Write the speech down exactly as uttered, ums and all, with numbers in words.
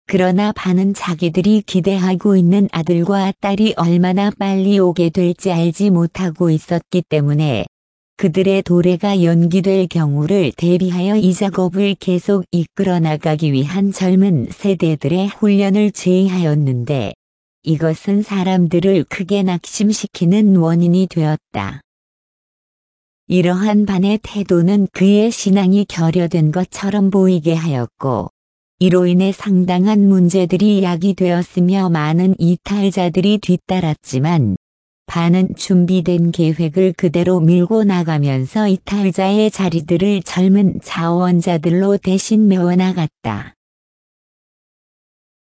그러나 반은 자기들이 기대하고 있는 아들과 딸이 얼마나 빨리 오게 될지 알지 못하고 있었기 때문에 그들의 도래가 연기될 경우를 대비하여 이 작업을 계속 이끌어 나가기 위한 젊은 세대들의 훈련을 제의하였는데 이것은 사람들을 크게 낙심시키는 원인이 되었다. 이러한 반의 태도는 그의 신앙이 결여된 것처럼 보이게 하였고 이로 인해 상당한 문제들이 야기되었으며 많은 이탈자들이 뒤따랐지만 반은 준비된 계획을 그대로 밀고 나가면서 이탈자의 자리들을 젊은 자원자들로 대신 메워나갔다.